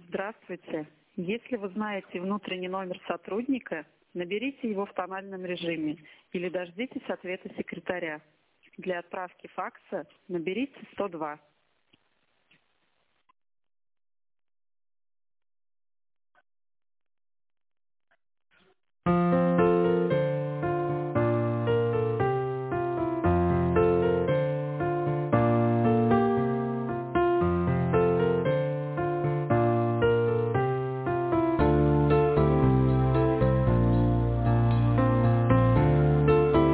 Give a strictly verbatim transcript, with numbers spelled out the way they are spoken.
Здравствуйте. Если вы знаете внутренний номер сотрудника, наберите его в тональном режиме или дождитесь ответа секретаря. Для отправки факса наберите сто два.